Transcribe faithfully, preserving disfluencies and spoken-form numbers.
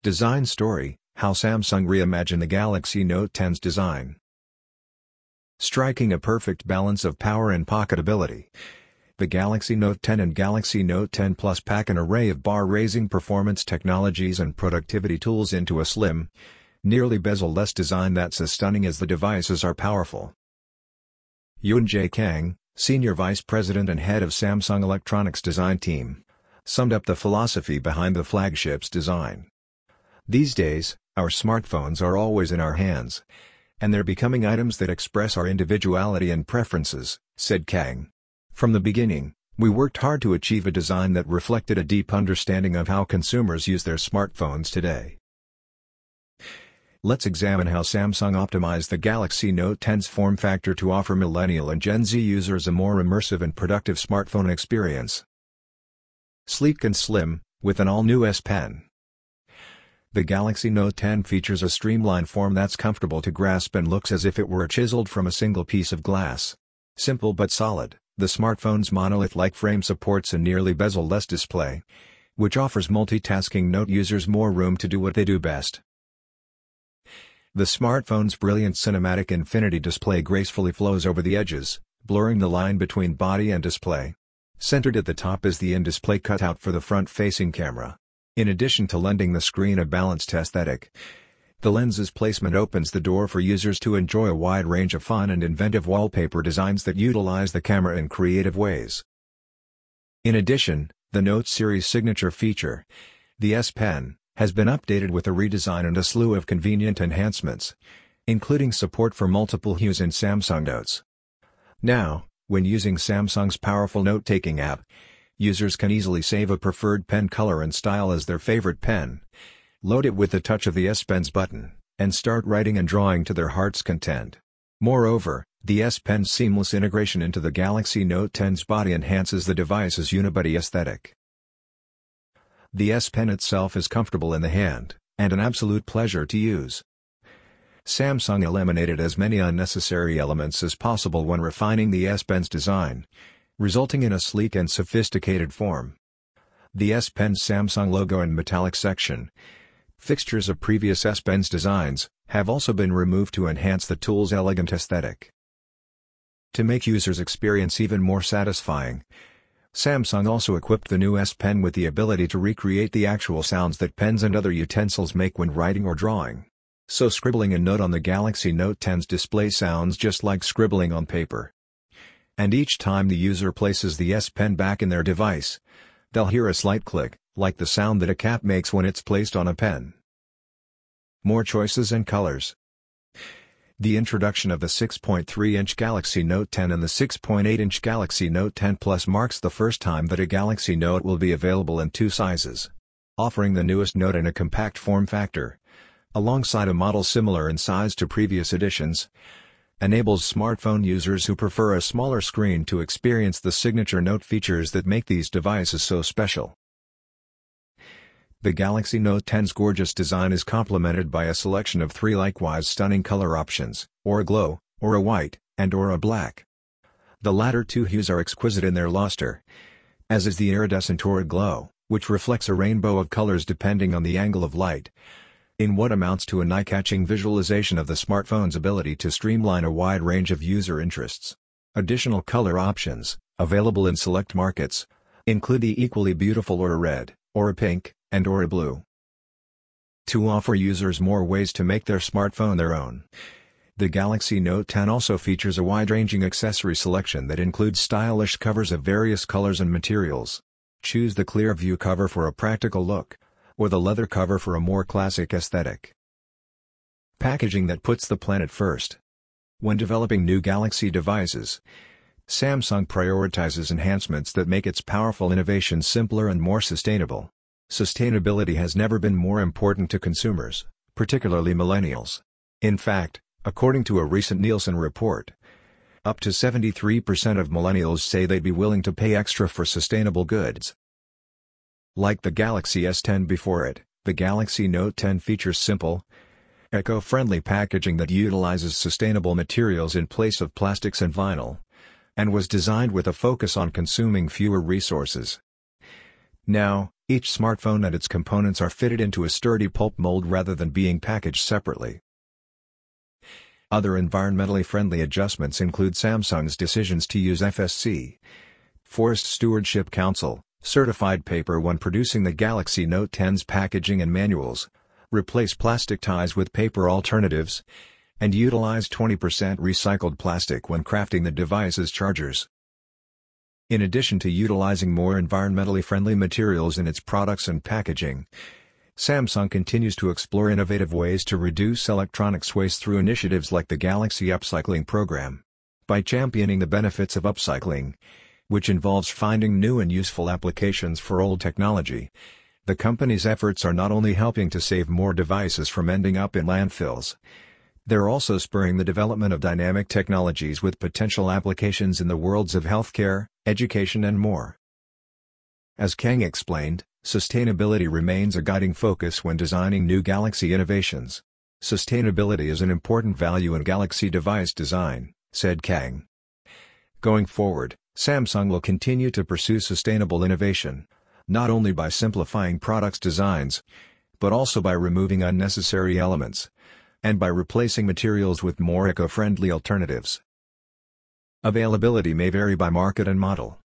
Design story: how Samsung reimagined the Galaxy Note ten's design. Striking a perfect balance of power and pocketability, the Galaxy Note ten and Galaxy Note ten Plus pack an array of bar-raising performance technologies and productivity tools into a slim, nearly bezel-less design that's as stunning as the devices are powerful. Yoon-Jae Kang, Senior Vice President and Head of Samsung Electronics Design Team, summed up the philosophy behind the flagship's design. "These days, our smartphones are always in our hands, and they're becoming items that express our individuality and preferences," said Kang. "From the beginning, we worked hard to achieve a design that reflected a deep understanding of how consumers use their smartphones today." Let's examine how Samsung optimized the Galaxy Note ten's form factor to offer millennial and Gen Z users a more immersive and productive smartphone experience. Sleek and slim, with an all-new S Pen. The Galaxy Note ten features a streamlined form that's comfortable to grasp and looks as if it were chiseled from a single piece of glass. Simple but solid, the smartphone's monolith-like frame supports a nearly bezel-less display, which offers multitasking Note users more room to do what they do best. The smartphone's brilliant cinematic infinity display gracefully flows over the edges, blurring the line between body and display. Centered at the top is the in-display cutout for the front-facing camera. In addition to lending the screen a balanced aesthetic, the lens's placement opens the door for users to enjoy a wide range of fun and inventive wallpaper designs that utilize the camera in creative ways. In addition, the Note series' signature feature, the S Pen, has been updated with a redesign and a slew of convenient enhancements, including support for multiple hues in Samsung Notes. Now, when using Samsung's powerful note-taking app, users can easily save a preferred pen color and style as their favorite pen, load it with the touch of the S Pen's button, and start writing and drawing to their heart's content. Moreover, the S Pen's seamless integration into the Galaxy Note ten's body enhances the device's unibody aesthetic. The S Pen itself is comfortable in the hand, and an absolute pleasure to use. Samsung eliminated as many unnecessary elements as possible when refining the S Pen's design, resulting in a sleek and sophisticated form. The S Pen's Samsung logo and metallic section, fixtures of previous S Pen's designs, have also been removed to enhance the tool's elegant aesthetic. To make users' experience even more satisfying, Samsung also equipped the new S Pen with the ability to recreate the actual sounds that pens and other utensils make when writing or drawing. So scribbling a note on the Galaxy Note ten's display sounds just like scribbling on paper. And each time the user places the S Pen back in their device, they'll hear a slight click, like the sound that a cat makes when it's placed on a pen. More choices and colors. The introduction of the six point three inch Galaxy Note ten and the six point eight inch Galaxy Note ten Plus marks the first time that a Galaxy Note will be available in two sizes, offering the newest Note in a compact form factor, alongside a model similar in size to previous editions, enables smartphone users who prefer a smaller screen to experience the signature Note features that make these devices so special. The Galaxy Note ten's gorgeous design is complemented by a selection of three likewise stunning color options, Aura Glow, Aura White, and Aura Black. The latter two hues are exquisite in their luster, as is the iridescent Aura Glow, which reflects a rainbow of colors depending on the angle of light, in what amounts to an eye-catching visualization of the smartphone's ability to streamline a wide range of user interests. Additional color options, available in select markets, include the equally beautiful Aura Red, Aura Pink, and Aura Blue. To offer users more ways to make their smartphone their own, the Galaxy Note ten also features a wide-ranging accessory selection that includes stylish covers of various colors and materials. Choose the clear view cover for a practical look, or the leather cover for a more classic aesthetic. Packaging that puts the planet first. When developing new Galaxy devices, Samsung prioritizes enhancements that make its powerful innovations simpler and more sustainable. Sustainability has never been more important to consumers, particularly millennials. In fact, according to a recent Nielsen report, up to seventy-three percent of millennials say they'd be willing to pay extra for sustainable goods. Like the Galaxy S ten before it, the Galaxy Note ten features simple, eco-friendly packaging that utilizes sustainable materials in place of plastics and vinyl, and was designed with a focus on consuming fewer resources. Now, each smartphone and its components are fitted into a sturdy pulp mold rather than being packaged separately. Other environmentally friendly adjustments include Samsung's decisions to use F S C, Forest Stewardship Council, certified paper when producing the Galaxy Note ten's packaging and manuals, replace plastic ties with paper alternatives, and utilize twenty percent recycled plastic when crafting the device's chargers. In addition to utilizing more environmentally friendly materials in its products and packaging, Samsung continues to explore innovative ways to reduce electronics waste through initiatives like the Galaxy Upcycling Program. By championing the benefits of upcycling, which involves finding new and useful applications for old technology, the company's efforts are not only helping to save more devices from ending up in landfills, they're also spurring the development of dynamic technologies with potential applications in the worlds of healthcare, education and more. As Kang explained, sustainability remains a guiding focus when designing new Galaxy innovations. Sustainability is an important value in Galaxy device design, said Kang. Going forward, Samsung will continue to pursue sustainable innovation, not only by simplifying products' designs, but also by removing unnecessary elements, and by replacing materials with more eco-friendly alternatives. Availability may vary by market and model.